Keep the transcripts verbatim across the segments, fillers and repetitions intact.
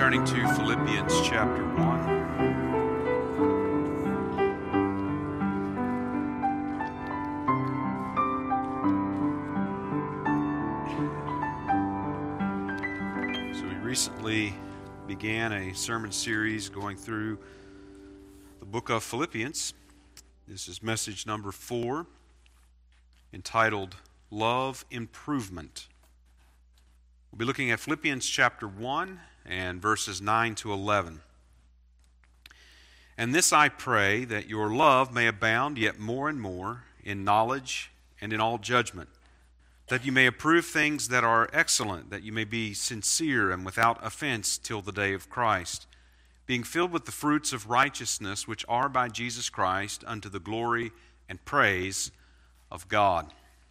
turning to Philippians chapter one. So we recently began a sermon series going through the book of Philippians. This is message number four, entitled Love Improvement. We'll be looking at Philippians chapter one and verses nine to eleven. And this I pray, that your love may abound yet more and more in knowledge and in all judgment, that you may approve things that are excellent, that you may be sincere and without offense till the day of Christ, being filled with the fruits of righteousness which are by Jesus Christ unto the glory and praise of God.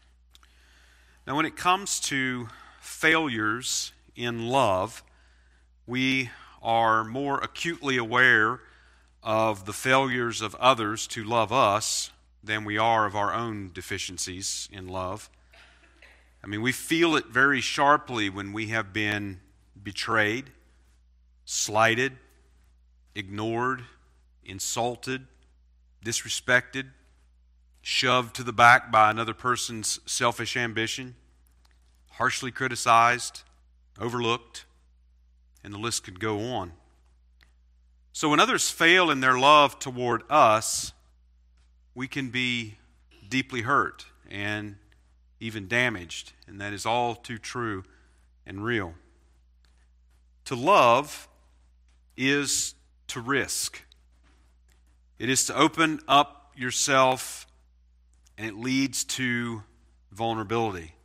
Now, when it comes to failures in love, we are more acutely aware of the failures of others to love us than we are of our own deficiencies in love. I mean, we feel it very sharply when we have been betrayed, slighted, ignored, insulted, disrespected, shoved to the back by another person's selfish ambition, harshly criticized, overlooked, and the list could go on. So when others fail in their love toward us, we can be deeply hurt and even damaged, and that is all too true and real. To love is to risk. It is to open up yourself, and it leads to vulnerability.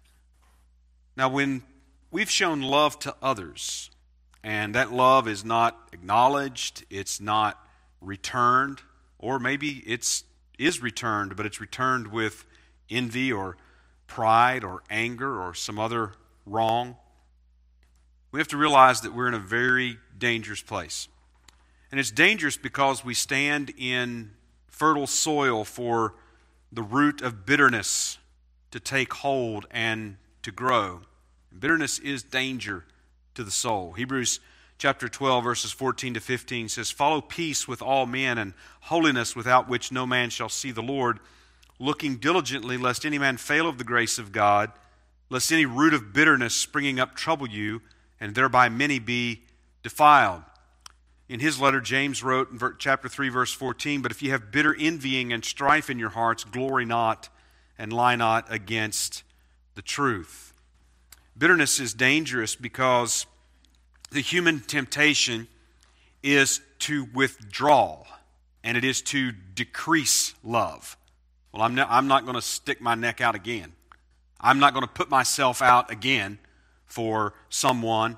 Now, when we've shown love to others, and that love is not acknowledged, it's not returned, or maybe it's is returned, but it's returned with envy or pride or anger or some other wrong, we have to realize that we're in a very dangerous place. And it's dangerous because we stand in fertile soil for the root of bitterness to take hold and to grow. Bitterness is danger to the soul. Hebrews chapter twelve, verses fourteen to fifteen says, "Follow peace with all men and holiness, without which no man shall see the Lord, looking diligently lest any man fail of the grace of God, lest any root of bitterness springing up trouble you, and thereby many be defiled." In his letter, James wrote in chapter three, verse fourteen, "But if you have bitter envying and strife in your hearts, glory not and lie not against the truth." Bitterness is dangerous because the human temptation is to withdraw, and it is to decrease love. Well, I'm, no, I'm not going to stick my neck out again. I'm not going to put myself out again for someone.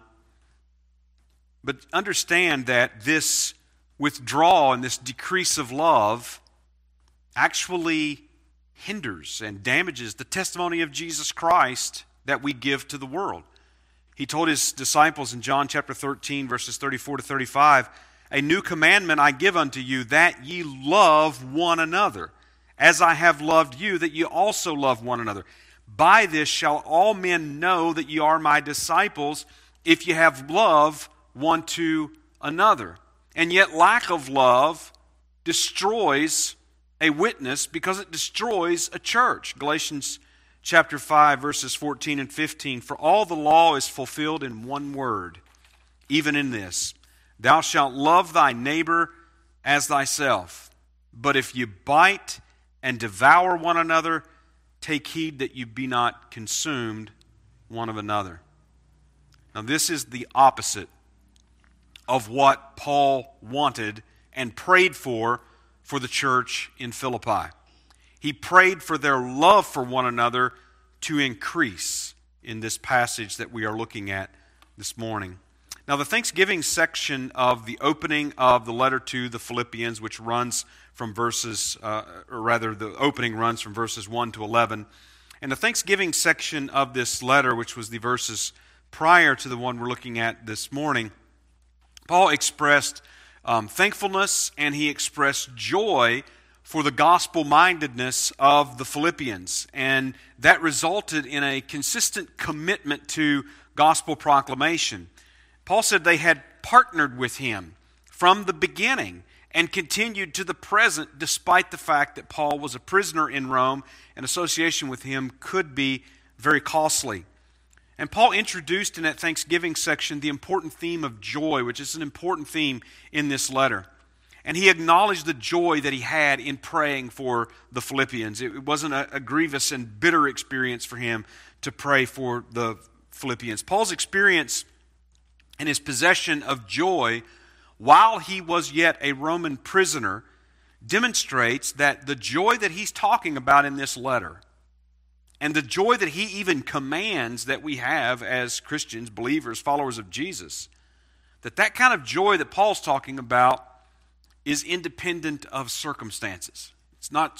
But understand that this withdrawal and this decrease of love actually hinders and damages the testimony of Jesus Christ that we give to the world. He told his disciples in John chapter thirteen, verses thirty-four to thirty-five, "A new commandment I give unto you, that ye love one another, as I have loved you, that ye also love one another. By this shall all men know that ye are my disciples, if ye have love one to another. And yet lack of love destroys a witness, because it destroys a church." Galatians chapter five, verses fourteen and fifteen, "For all the law is fulfilled in one word, even in this, thou shalt love thy neighbor as thyself. But if you bite and devour one another, take heed that you be not consumed one of another." Now, this is the opposite of what Paul wanted and prayed for for the church in Philippi. He prayed for their love for one another to increase in this passage that we are looking at this morning. Now, the Thanksgiving section of the opening of the letter to the Philippians, which runs from verses, uh, or rather the opening runs from verses one to eleven, and the Thanksgiving section of this letter, which was the verses prior to the one we're looking at this morning, Paul expressed um, thankfulness, and he expressed joy for the gospel-mindedness of the Philippians. And that resulted in a consistent commitment to gospel proclamation. Paul said they had partnered with him from the beginning and continued to the present, despite the fact that Paul was a prisoner in Rome, and association with him could be very costly. And Paul introduced in that Thanksgiving section the important theme of joy, which is an important theme in this letter. And he acknowledged the joy that he had in praying for the Philippians. It wasn't a, a grievous and bitter experience for him to pray for the Philippians. Paul's experience and his possession of joy while he was yet a Roman prisoner demonstrates that the joy that he's talking about in this letter, and the joy that he even commands that we have as Christians, believers, followers of Jesus, that that kind of joy that Paul's talking about is independent of circumstances. It's not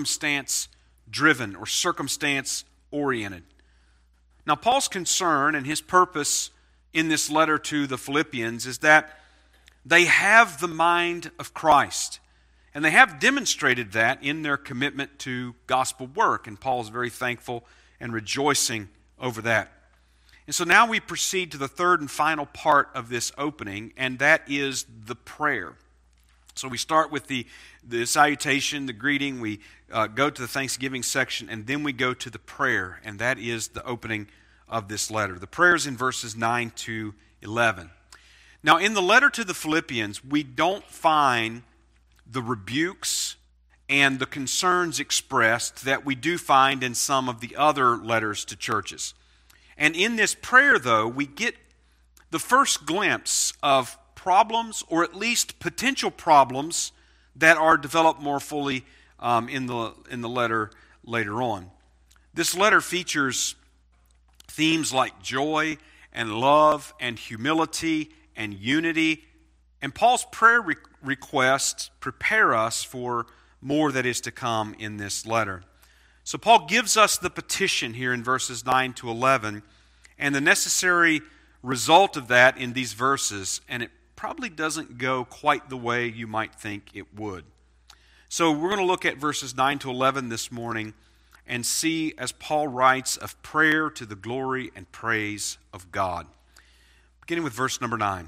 circumstance-driven or circumstance-oriented. Now, Paul's concern and his purpose in this letter to the Philippians is that they have the mind of Christ. And they have demonstrated that in their commitment to gospel work. And Paul's very thankful and rejoicing over that. And so now we proceed to the third and final part of this opening, and that is the prayer. So we start with the, the salutation, the greeting, we uh, go to the Thanksgiving section, and then we go to the prayer, and that is the opening of this letter. The prayer is in verses nine to eleven. Now, in the letter to the Philippians, we don't find the rebukes and the concerns expressed that we do find in some of the other letters to churches. And in this prayer, though, we get the first glimpse of problems, or at least potential problems, that are developed more fully um, in the in the letter later on. This letter features themes like joy and love and humility and unity. And Paul's prayer re- requests prepare us for more that is to come in this letter. So Paul gives us the petition here in verses nine to eleven, and the necessary result of that in these verses, and it probably doesn't go quite the way you might think it would. So we're going to look at verses nine to eleven this morning and see, as Paul writes, of prayer to the glory and praise of God. Beginning with verse number nine.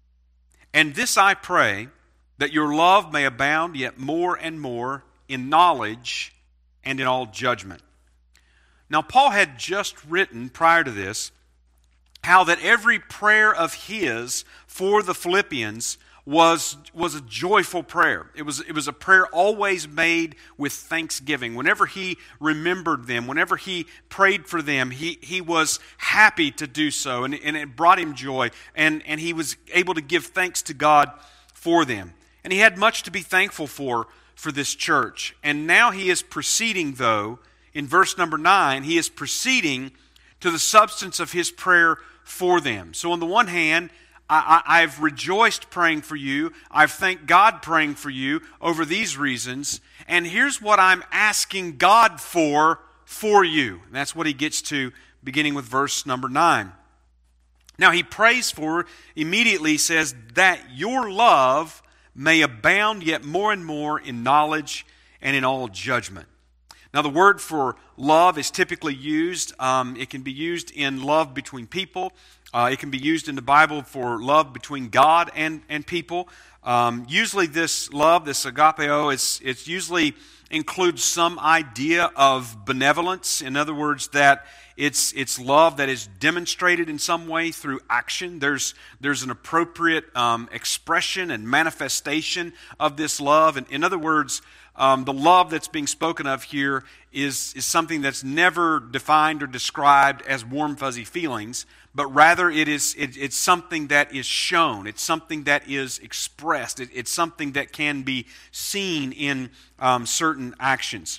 And this I pray, that your love may abound yet more and more in knowledge and in all judgment. Now, Paul had just written prior to this how that every prayer of his for the Philippians was, was a joyful prayer. It was, it was a prayer always made with thanksgiving. Whenever he remembered them, whenever he prayed for them, he, he was happy to do so, and, and it brought him joy, and, and he was able to give thanks to God for them. And he had much to be thankful for for this church. And now he is proceeding, though, in verse number nine, he is proceeding to the substance of his prayer for them. So on the one hand, I, I, I've rejoiced praying for you. I've thanked God praying for you over these reasons. And here's what I'm asking God for, for you. And that's what he gets to beginning with verse number nine. Now he prays for, immediately says, that your love may abound yet more and more in knowledge and in all judgment. Now, the word for love is typically used. Um, it can be used in love between people. Uh, it can be used in the Bible for love between God and, and people. Um, usually this love, this agapeo, is, it's usually includes some idea of benevolence. In other words, that it's it's love that is demonstrated in some way through action. There's there's an appropriate um, expression and manifestation of this love. And in other words, um, the love that's being spoken of here is is something that's never defined or described as warm, fuzzy feelings, but rather it is it, it's something that is shown. It's something that is expressed. It, it's something that can be seen in um, certain actions.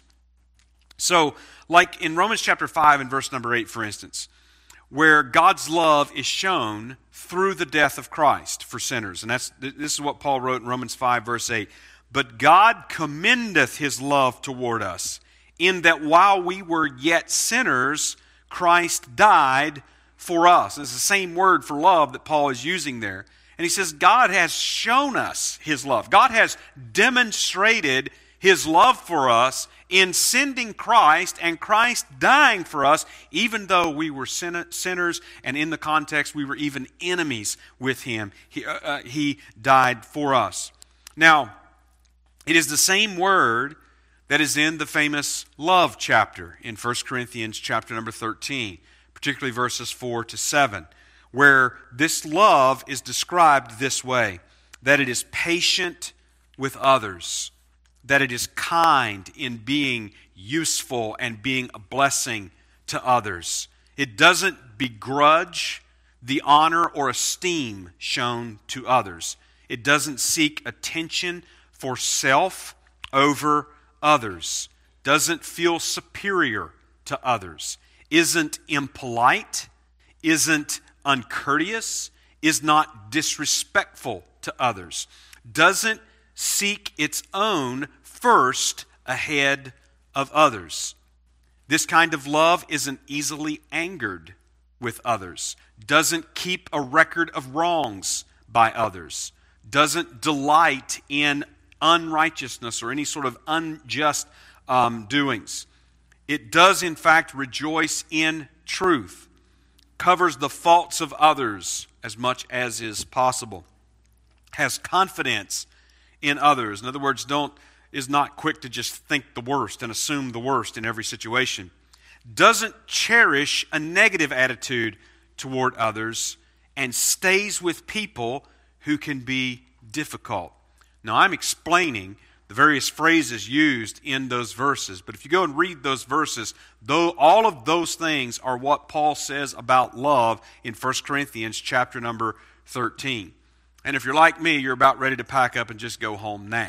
So, like in Romans chapter five and verse number eight, for instance, where God's love is shown through the death of Christ for sinners. And that's this is what Paul wrote in Romans five, verse eight. But God commendeth his love toward us, in that while we were yet sinners, Christ died for us. It's the same word for love that Paul is using there. And he says God has shown us his love. God has demonstrated his love for us in sending Christ and Christ dying for us, even though we were sin- sinners, and in the context we were even enemies with Him. He, uh, uh, he died for us. Now, it is the same word that is in the famous love chapter in First Corinthians chapter number thirteen, particularly verses four to seven, where this love is described this way, that it is patient with others, that it is kind in being useful and being a blessing to others. It doesn't begrudge the honor or esteem shown to others. It doesn't seek attention for self over others, doesn't feel superior to others, isn't impolite, isn't uncourteous, is not disrespectful to others, doesn't seek its own first ahead of others. This kind of love isn't easily angered with others, doesn't keep a record of wrongs by others, doesn't delight in unrighteousness or any sort of unjust um, doings. It does, in fact, rejoice in truth, covers the faults of others as much as is possible, has confidence in others. In other words, don't is not quick to just think the worst and assume the worst in every situation. Doesn't cherish a negative attitude toward others, and stays with people who can be difficult. Now, I'm explaining the various phrases used in those verses, but if you go and read those verses, though all of those things are what Paul says about love in First Corinthians chapter number thirteen. And if you're like me, you're about ready to pack up and just go home now.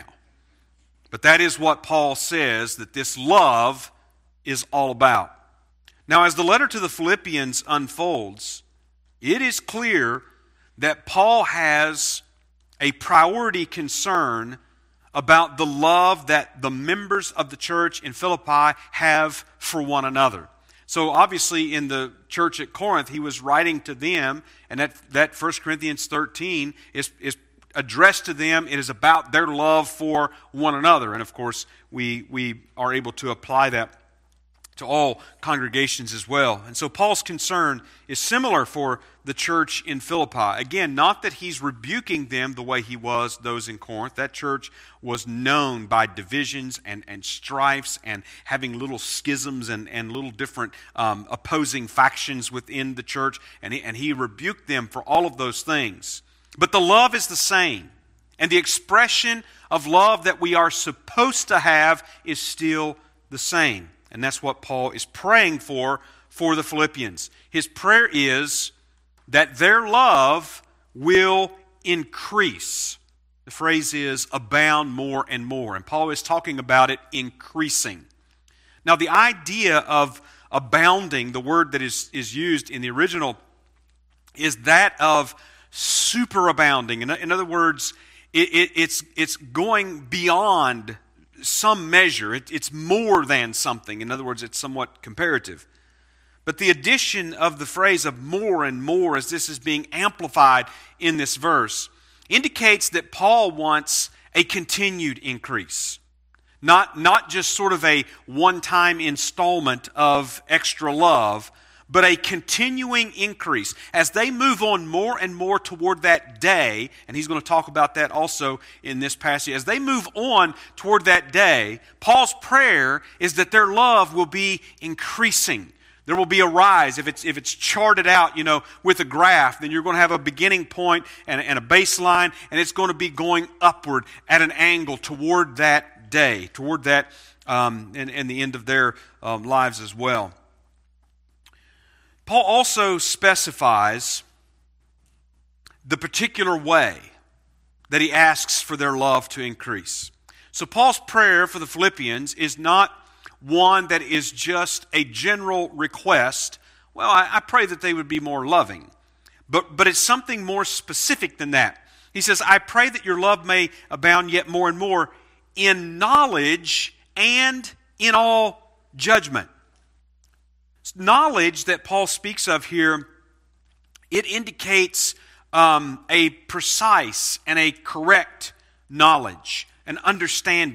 But that is what Paul says that this love is all about. Now, as the letter to the Philippians unfolds, it is clear that Paul has a priority concern about the love that the members of the church in Philippi have for one another. So obviously in the church at Corinth, he was writing to them, and that, that First Corinthians thirteen is, is addressed to them. It is about their love for one another. And of course, we, we are able to apply that to all congregations as well. And so Paul's concern is similar for the church in Philippi. Again, not that he's rebuking them the way he was those in Corinth. That church was known by divisions and, and strifes and having little schisms and, and little different um, opposing factions within the church. And he, and he rebuked them for all of those things. But the love is the same. And the expression of love that we are supposed to have is still the same. And that's what Paul is praying for for the Philippians. His prayer is that their love will increase. The phrase is abound more and more. And Paul is talking about it increasing. Now, the idea of abounding, the word that is, is used in the original, is that of superabounding. In, in other words, it, it, it's, it's going beyond some measure. It, it's more than something. In other words, it's somewhat comparative. But the addition of the phrase of more and more, as this is being amplified in this verse, indicates that Paul wants a continued increase. Not, not just sort of a one-time installment of extra love, but a continuing increase. As they move on more and more toward that day, and he's going to talk about that also in this passage, as they move on toward that day, Paul's prayer is that their love will be increasing. There will be a rise. If it's if it's charted out, you know, with a graph, then you're going to have a beginning point and, and a baseline, and it's going to be going upward at an angle toward that day, toward that um, and, and the end of their um, lives as well. Paul also specifies the particular way that he asks for their love to increase. So Paul's prayer for the Philippians is not one that is just a general request. Well, I, I pray that they would be more loving. But, but it's something more specific than that. He says, I pray that your love may abound yet more and more in knowledge and in all judgment. Knowledge that Paul speaks of here, it indicates um, a precise and a correct knowledge, an understanding.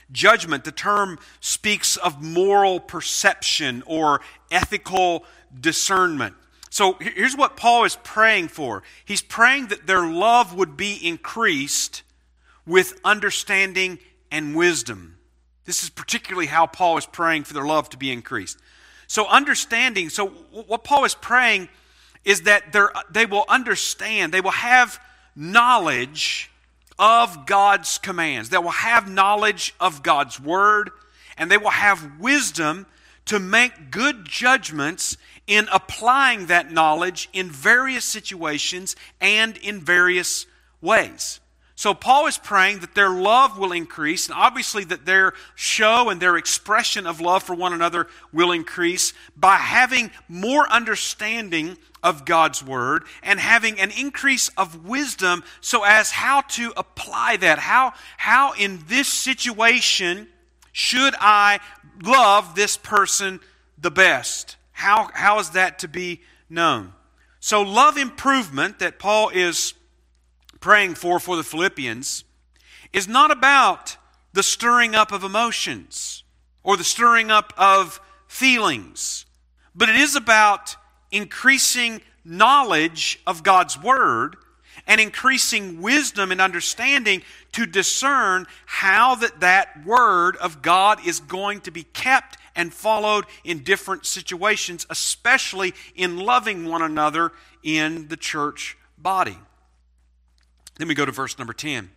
Judgment, the term speaks of moral perception or ethical discernment. So here's what Paul is praying for. He's praying that their love would be increased with understanding and wisdom. This is particularly how Paul is praying for their love to be increased. So understanding, so what Paul is praying is that they will understand, they will have knowledge of God's commands. They will have knowledge of God's word, and they will have wisdom to make good judgments in applying that knowledge in various situations and in various ways. So Paul is praying that their love will increase, and obviously that their show and their expression of love for one another will increase by having more understanding of God's word and having an increase of wisdom so as how to apply that. How, how in this situation should I love this person the best? How, how is that to be known? So love improvement that Paul is praying for for the Philippians is not about the stirring up of emotions or the stirring up of feelings, but it is about increasing knowledge of God's word and increasing wisdom and understanding to discern how that, that word of God is going to be kept and followed in different situations, especially in loving one another in the church body. Then we go to verse number ten.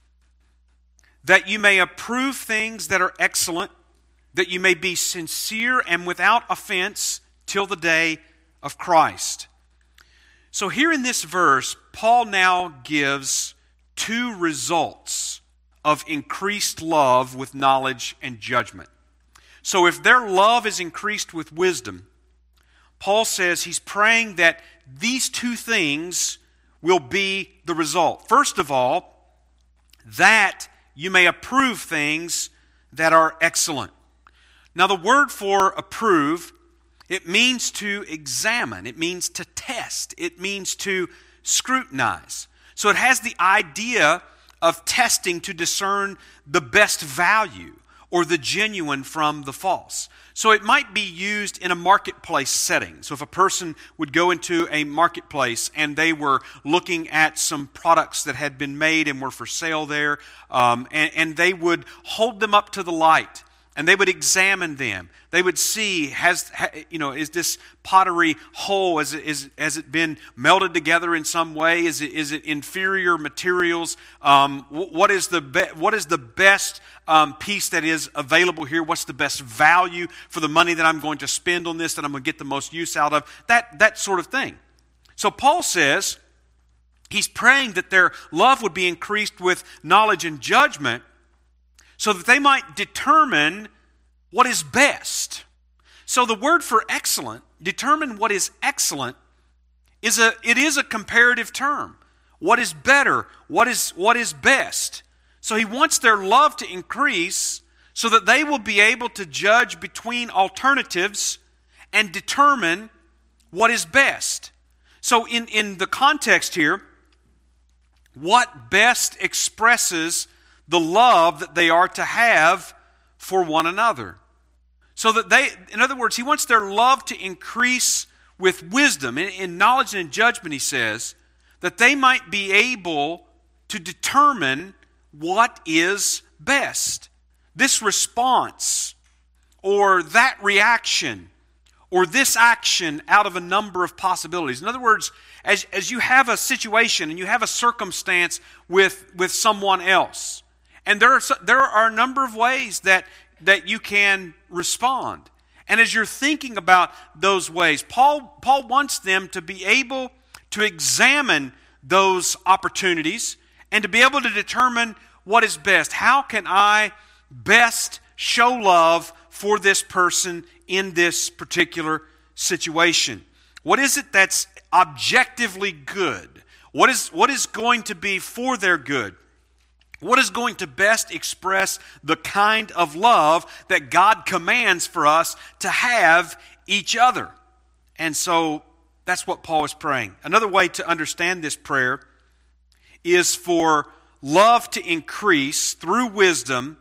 That you may approve things that are excellent, that you may be sincere and without offense till the day of Christ. So here in this verse, Paul now gives two results of increased love with knowledge and judgment. So if their love is increased with wisdom, Paul says he's praying that these two things will be the result. First of all, that you may approve things that are excellent. Now the word for approve, it means to examine. It means to test. It means to scrutinize. So it has the idea of testing to discern the best value or the genuine from the false. So it might be used in a marketplace setting. So if a person would go into a marketplace and they were looking at some products that had been made and were for sale there, um, and, and they would hold them up to the light and they would examine them. They would see, has you know, is this pottery whole? Has it, is, has it been melded together in some way? Is it is it inferior materials? Um, what is the be, what is the best um, piece that is available here? What's the best value for the money that I'm going to spend on this? That I'm going to get the most use out of? That that sort of thing. So Paul says he's praying that their love would be increased with knowledge and judgment, so that they might determine what is best. So the word for excellent, determine what is excellent, is a it is a comparative term. What is better? What is what is best? So he wants their love to increase so that they will be able to judge between alternatives and determine what is best. So in, in the context here, what best expresses the love that they are to have for one another. So that they, in other words, he wants their love to increase with wisdom. In, in knowledge and in judgment, he says, that they might be able to determine what is best. This response, or that reaction, or this action out of a number of possibilities. In other words, as, as you have a situation and you have a circumstance with, with someone else, and there are, there are a number of ways that, that you can respond. And as you're thinking about those ways, Paul, Paul wants them to be able to examine those opportunities and to be able to determine what is best. How can I best show love for this person in this particular situation? What is it that's objectively good? What is, what is going to be for their good? What is going to best express the kind of love that God commands for us to have each other? And so that's what Paul is praying. Another way to understand this prayer is for love to increase through wisdom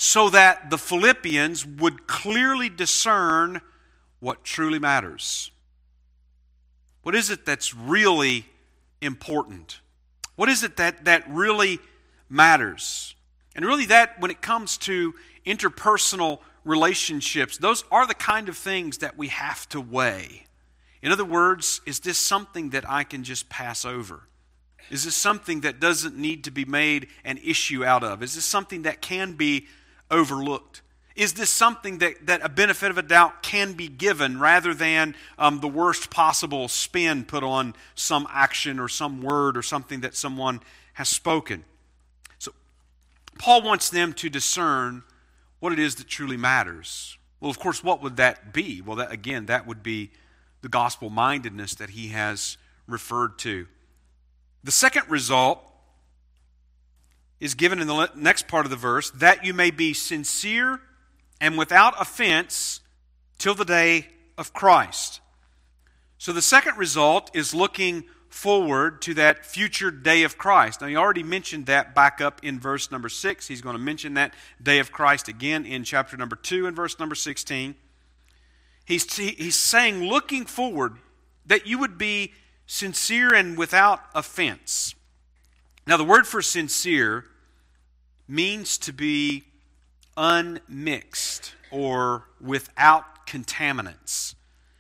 so that the Philippians would clearly discern what truly matters. What is it that's really important? What is it that, that really matters? And really that, when it comes to interpersonal relationships, those are the kind of things that we have to weigh. In other words, is this something that I can just pass over? Is this something that doesn't need to be made an issue out of? Is this something that can be overlooked? Is this something that, that a benefit of a doubt can be given rather than um, the worst possible spin put on some action or some word or something that someone has spoken? So Paul wants them to discern what it is that truly matters. Well, of course, what would that be? Well, that, again, that would be the gospel-mindedness that he has referred to. The second result is given in the next part of the verse, that you may be sincere and without offense till the day of Christ. So the second result is looking forward to that future day of Christ. Now, he already mentioned that back up in verse number six. He's going to mention that day of Christ again in chapter number two and verse number sixteen. He's, he's saying, looking forward, that you would be sincere and without offense. Now, the word for sincere means to be unmixed or without contaminants.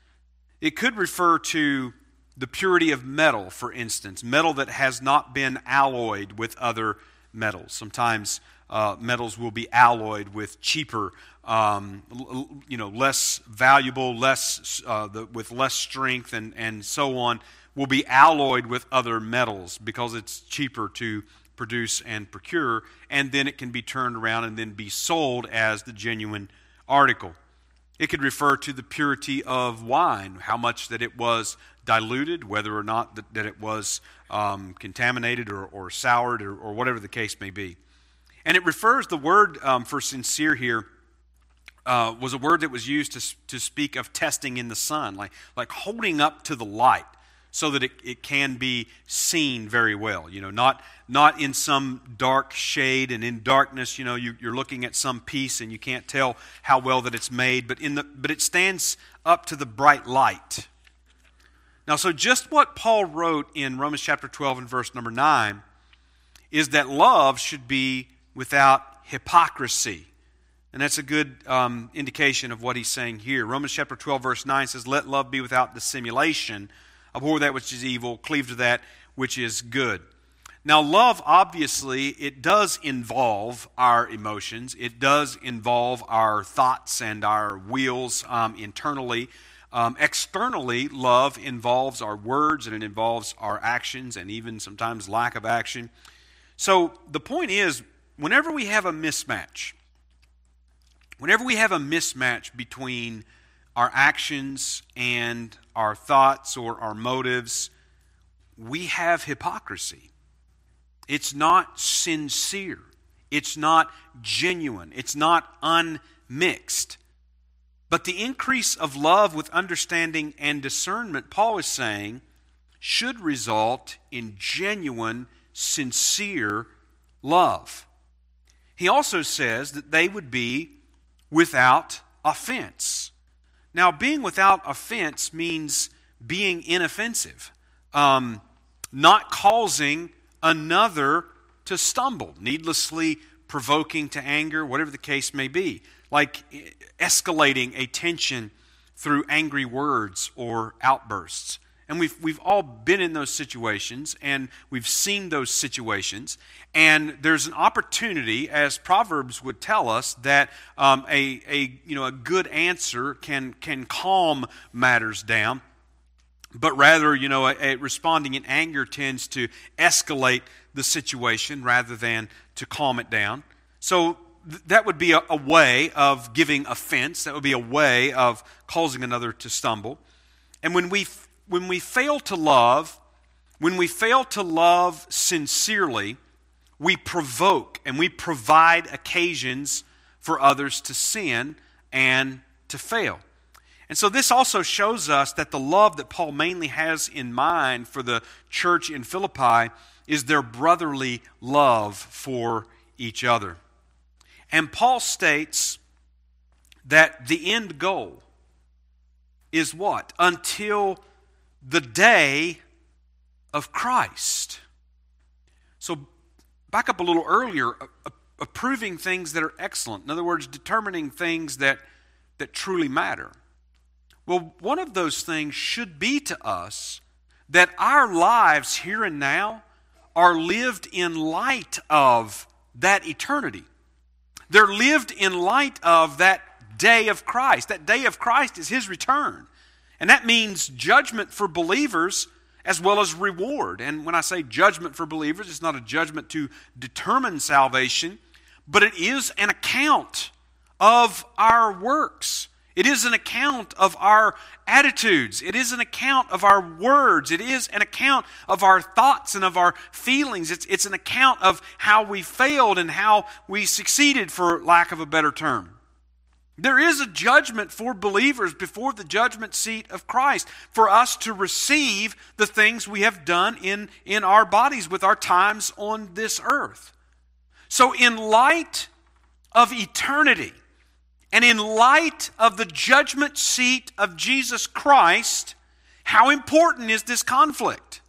It could refer to the purity of metal, for instance, metal that has not been alloyed with other metals. Sometimes uh, metals will be alloyed with cheaper, um, you know, less valuable, less uh, the, with less strength, and and so on. Will be alloyed with other metals because it's cheaper to produce and procure, and then it can be turned around and then be sold as the genuine article. It could refer to the purity of wine, how much that it was diluted, whether or not that, that it was um, contaminated or, or soured or, or whatever the case may be. And it refers, the word um, for sincere here uh, was a word that was used to, to speak of testing in the sun, like, like holding up to the light, so that it, it can be seen very well. You know, not not in some dark shade and in darkness, you know, you, you're looking at some piece and you can't tell how well that it's made, but in the but it stands up to the bright light. Now, so just what Paul wrote in Romans chapter twelve and verse number nine is that love should be without hypocrisy. And that's a good um, indication of what he's saying here. Romans chapter twelve verse nine says, let love be without dissimulation. Abhor that which is evil, cleave to that which is good. Now, love, obviously, it does involve our emotions. It does involve our thoughts and our wills um, internally. Um, externally, love involves our words, and it involves our actions, and even sometimes lack of action. So the point is, whenever we have a mismatch, whenever we have a mismatch between our actions and our thoughts or our motives, we have hypocrisy. It's not sincere. It's not genuine. It's not unmixed. But the increase of love with understanding and discernment, Paul is saying, should result in genuine, sincere love. He also says that they would be without offense. Now, being without offense means being inoffensive, um, not causing another to stumble, needlessly provoking to anger, whatever the case may be, like escalating a tension through angry words or outbursts. And we've we've all been in those situations, and we've seen those situations. And there's an opportunity, as Proverbs would tell us, that um, a a you know a good answer can can calm matters down, but rather you know a, a responding in anger tends to escalate the situation rather than to calm it down. So th- that would be a, a way of giving offense. That would be a way of causing another to stumble. And when we When we fail to love, when we fail to love sincerely, we provoke and we provide occasions for others to sin and to fail. And so this also shows us that the love that Paul mainly has in mind for the church in Philippi is their brotherly love for each other. And Paul states that the end goal is what? Until the day of Christ. So back up a little earlier, approving things that are excellent. In other words, determining things that, that truly matter. Well, one of those things should be to us that our lives here and now are lived in light of that eternity. They're lived in light of that day of Christ. That day of Christ is His return. And that means judgment for believers as well as reward. And when I say judgment for believers, it's not a judgment to determine salvation, but it is an account of our works. It is an account of our attitudes. It is an account of our words. It is an account of our thoughts and of our feelings. It's, it's an account of how we failed and how we succeeded, for lack of a better term. There is a judgment for believers before the judgment seat of Christ for us to receive the things we have done in, in our bodies with our times on this earth. So in light of eternity, and in light of the judgment seat of Jesus Christ, how important is this conflict?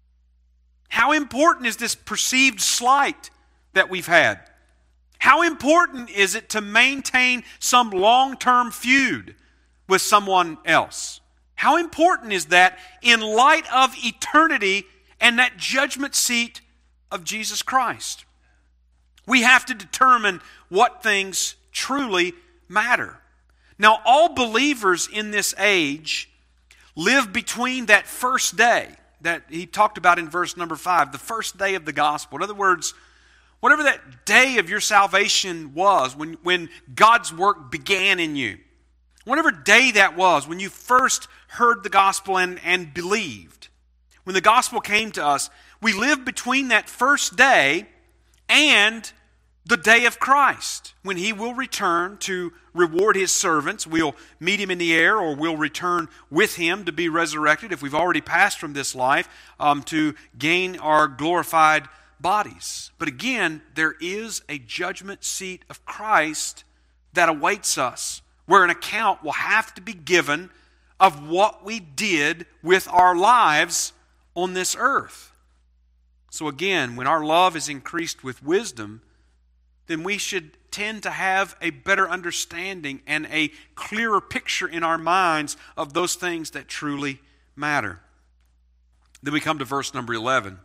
How important is this perceived slight that we've had? How important is it to maintain some long-term feud with someone else? How important is that in light of eternity and that judgment seat of Jesus Christ? We have to determine what things truly matter. Now, all believers in this age live between that first day that he talked about in verse number five, the first day of the gospel. In other words, whatever that day of your salvation was, when, when God's work began in you, whatever day that was, when you first heard the gospel and, and believed, when the gospel came to us, we live between that first day and the day of Christ, when He will return to reward His servants. We'll meet Him in the air, or we'll return with Him to be resurrected if we've already passed from this life, um, to gain our glorified bodies. But again, there is a judgment seat of Christ that awaits us, where an account will have to be given of what we did with our lives on this earth. So again, when our love is increased with wisdom, then we should tend to have a better understanding and a clearer picture in our minds of those things that truly matter. Then we come to verse number eleven.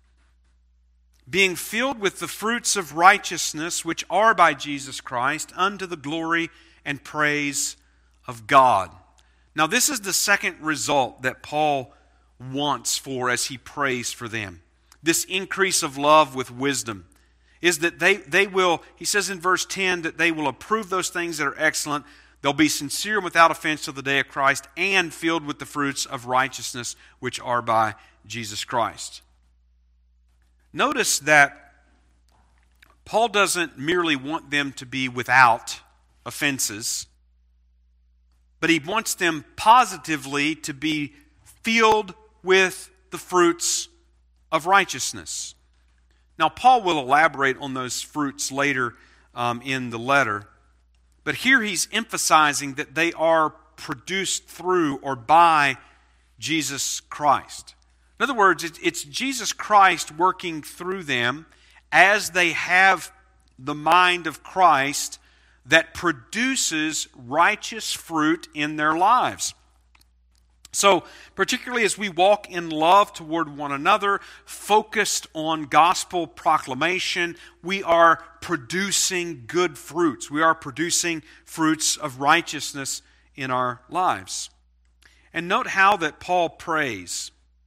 Being filled with the fruits of righteousness, which are by Jesus Christ, unto the glory and praise of God. Now this is the second result that Paul wants for as he prays for them. This increase of love with wisdom is that they, they will, he says in verse ten, that they will approve those things that are excellent. They'll be sincere and without offense till the day of Christ, and filled with the fruits of righteousness, which are by Jesus Christ. Notice that Paul doesn't merely want them to be without offenses, but he wants them positively to be filled with the fruits of righteousness. Now, Paul will elaborate on those fruits later um, in the letter, but here he's emphasizing that they are produced through or by Jesus Christ. In other words, it's Jesus Christ working through them as they have the mind of Christ that produces righteous fruit in their lives. So, particularly as we walk in love toward one another, focused on gospel proclamation, we are producing good fruits. We are producing fruits of righteousness in our lives. And note how that Paul prays.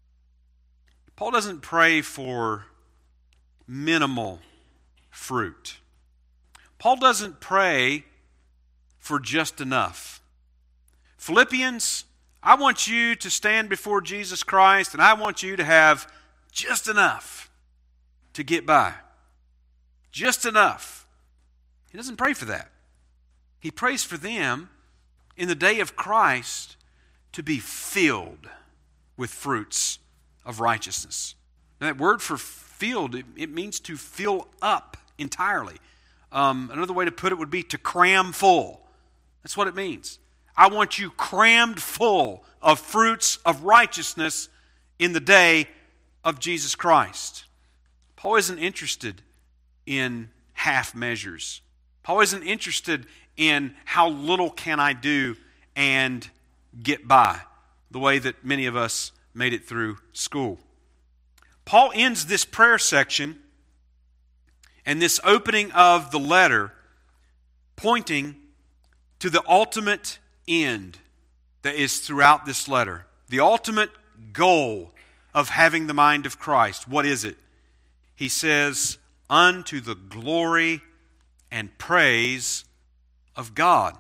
Paul doesn't pray for minimal fruit. Paul doesn't pray for just enough. Philippians, I want you to stand before Jesus Christ, and I want you to have just enough to get by. Just enough. He doesn't pray for that. He prays for them in the day of Christ to be filled with fruits of righteousness. Now, that word for filled, it, it means to fill up entirely. Um, another way to put it would be to cram full. That's what it means. I want you crammed full of fruits of righteousness in the day of Jesus Christ. Paul isn't interested in half measures. Paul isn't interested in how little can I do and get by, the way that many of us made it through school. Paul ends this prayer section and this opening of the letter pointing to the ultimate end that is throughout this letter. The ultimate goal of having the mind of Christ. What is it? He says, unto the glory and praise of God.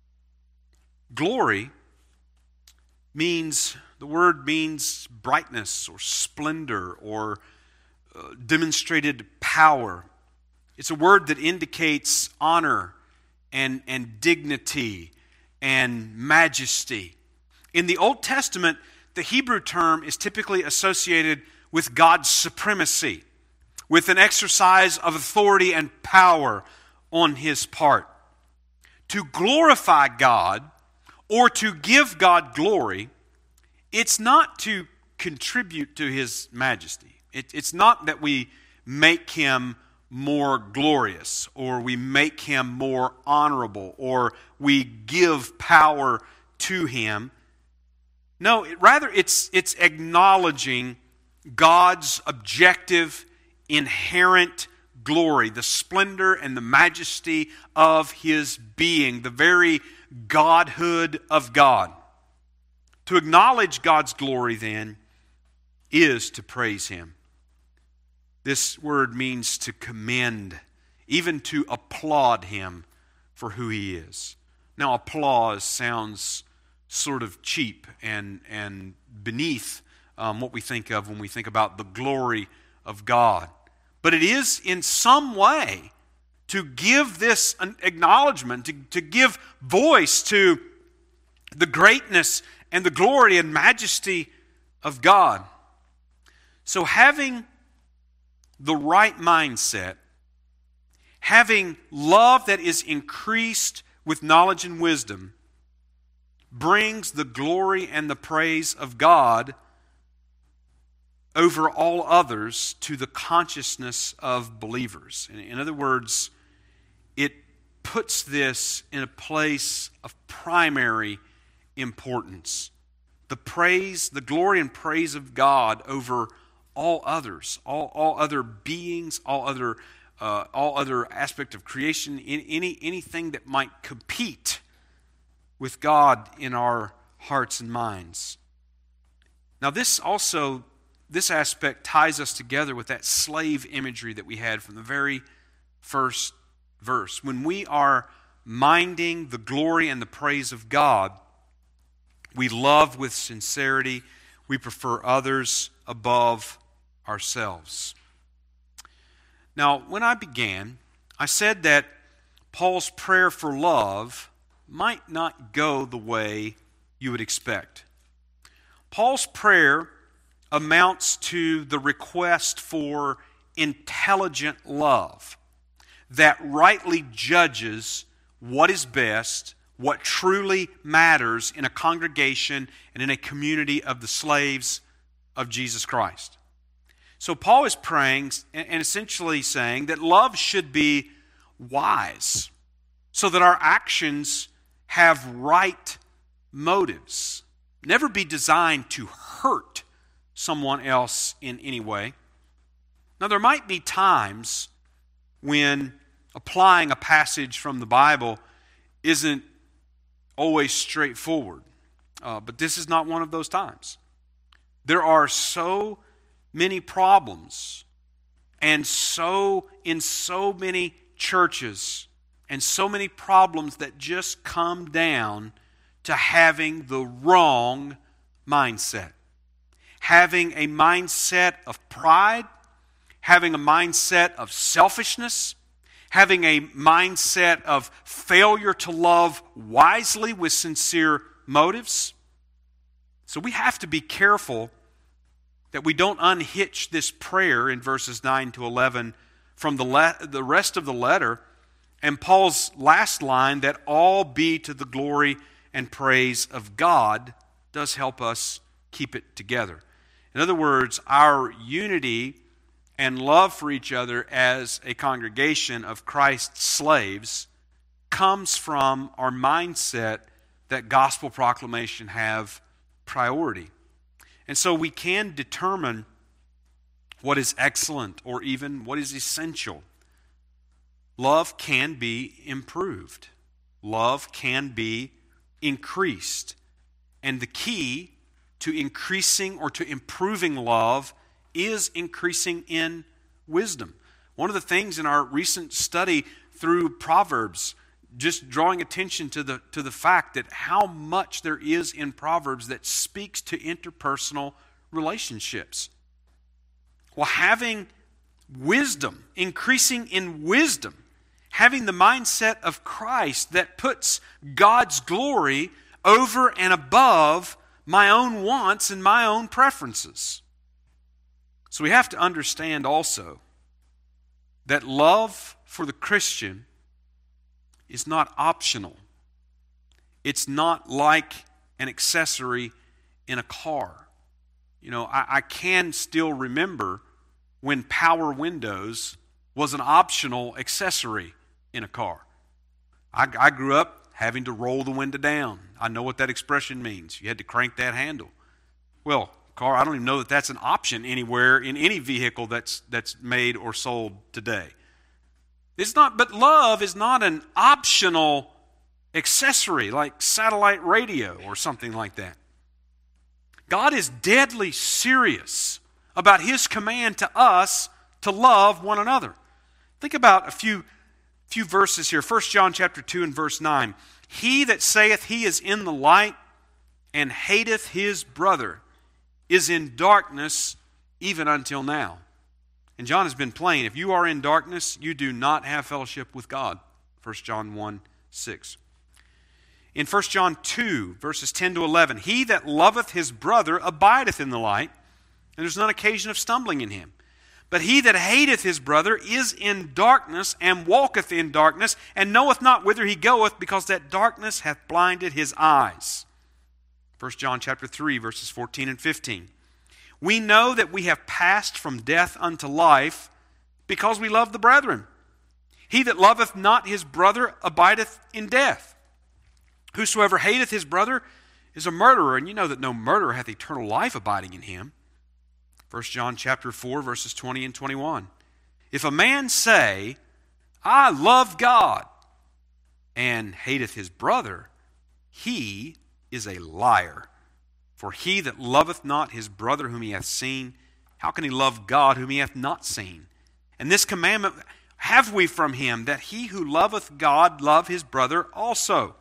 Glory means, the word means brightness or splendor or uh, demonstrated power. It's a word that indicates honor and, and dignity and majesty. In the Old Testament, the Hebrew term is typically associated with God's supremacy, with an exercise of authority and power on His part. To glorify God or to give God glory, it's not to contribute to His majesty. It, it's not that we make Him more glorious or we make Him more honorable or we give power to Him. No, it, rather it's, it's acknowledging God's objective, inherent glory, the splendor and the majesty of His being, the very Godhood of God. To acknowledge God's glory, then, is to praise Him. This word means to commend, even to applaud Him for who He is. Now, applause sounds sort of cheap and, and beneath um, what we think of when we think about the glory of God. But it is in some way to give this an acknowledgement, to, to give voice to the greatness and the glory and majesty of God. So having the right mindset, having love that is increased with knowledge and wisdom, brings the glory and the praise of God over all others to the consciousness of believers. In other words, it puts this in a place of primary importance. The praise, the glory and praise of God over all others, all, all other beings, all other uh, all other aspect of creation, in, any anything that might compete with God in our hearts and minds. Now this also, this aspect ties us together with that slave imagery that we had from the very first verse. When we are minding the glory and the praise of God, we love with sincerity, we prefer others above ourselves. Now, when I began, I said that Paul's prayer for love might not go the way you would expect. Paul's prayer amounts to the request for intelligent love that rightly judges what is best, what truly matters in a congregation and in a community of the slaves of Jesus Christ. So Paul is praying and essentially saying that love should be wise so that our actions have right motives. Never be designed to hurt someone else in any way. Now there might be times when applying a passage from the Bible isn't always straightforward. Uh, but this is not one of those times. There are so many problems and so in so many churches and so many problems that just come down to having the wrong mindset. Having a mindset of pride, having a mindset of selfishness, having a mindset of failure to love wisely with sincere motives. So we have to be careful that we don't unhitch this prayer in verses nine to eleven from the, le- the rest of the letter And Paul's last line, that all be to the glory and praise of God, does help us keep it together. In other words, our unity and love for each other as a congregation of Christ's slaves comes from our mindset that gospel proclamation have priority. And so we can determine what is excellent or even what is essential. Love can be improved. Love can be increased. And the key to increasing or to improving love is increasing in wisdom. One of the things in our recent study through Proverbs, just drawing attention to the, to the fact that how much there is in Proverbs that speaks to interpersonal relationships. Well, having wisdom, increasing in wisdom, having the mindset of Christ that puts God's glory over and above my own wants and my own preferences. So we have to understand also that love for the Christian is not optional. It's not like an accessory in a car. You know, I, I can still remember when power windows was an optional accessory in a car. I, I grew up having to roll the window down. I know what that expression means. You had to crank that handle. Well, car, I don't even know that that's an option anywhere in any vehicle that's that's made or sold today. It's not, but love is not an optional accessory like satellite radio or something like that. God is deadly serious about His command to us to love one another. Think about a few, few verses here. First John chapter two and verse nine. He that saith he is in the light and hateth his brother is in darkness even until now. And John has been plain. If you are in darkness, you do not have fellowship with God. First John one six. In First John two, verses ten to eleven, he that loveth his brother abideth in the light, and there's none occasion of stumbling in him. But he that hateth his brother is in darkness, and walketh in darkness, and knoweth not whither he goeth, because that darkness hath blinded his eyes. First John chapter three, verses fourteen and fifteen. We know that we have passed from death unto life, because we love the brethren. He that loveth not his brother abideth in death. Whosoever hateth his brother is a murderer, and you know that no murderer hath eternal life abiding in him. First John chapter four, verses twenty and twenty-one. If a man say, I love God, and hateth his brother, he is a liar. For he that loveth not his brother whom he hath seen, how can he love God whom he hath not seen? And this commandment have we from him, that he who loveth God love his brother also.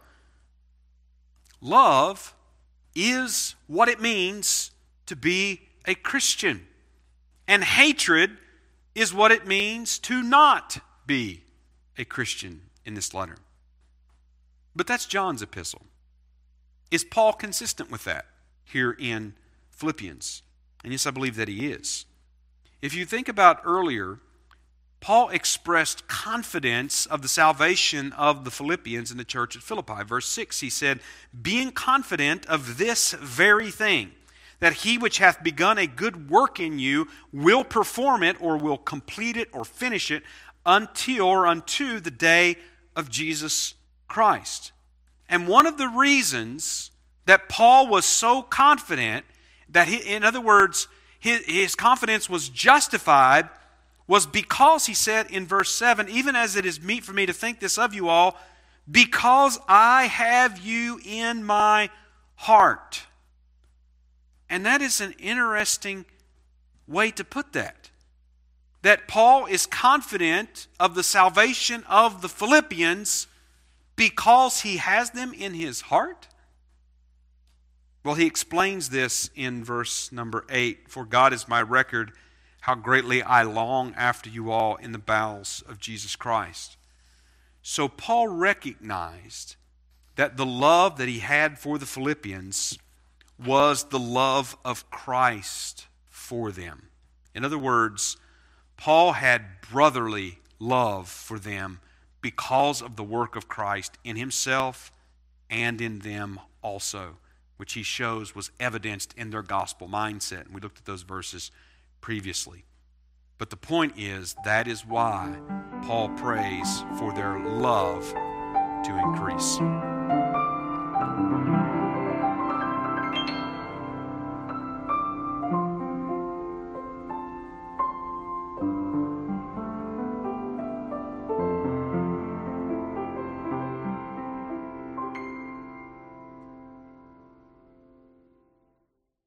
Love is what it means to be a Christian. And hatred is what it means to not be a Christian in this letter. But that's John's epistle. Is Paul consistent with that here in Philippians? And yes, I believe that he is. If you think about earlier, Paul expressed confidence of the salvation of the Philippians in the church at Philippi. Verse six, he said, being confident of this very thing, that he which hath begun a good work in you will perform it, or will complete it, or finish it, until or unto the day of Jesus Christ. And one of the reasons that Paul was so confident, that he, in other words, his, his confidence was justified, was because he said in verse seven, even as it is meet for me to think this of you all, because I have you in my heart. And that is an interesting way to put that. That Paul is confident of the salvation of the Philippians because he has them in his heart? Well, he explains this in verse number eight. For God is my record, how greatly I long after you all in the bowels of Jesus Christ. So Paul recognized that the love that he had for the Philippians was the love of Christ for them. In other words, Paul had brotherly love for them because of the work of Christ in himself and in them also, which he shows was evidenced in their gospel mindset. And we looked at those verses previously. But the point is, that is why Paul prays for their love to increase.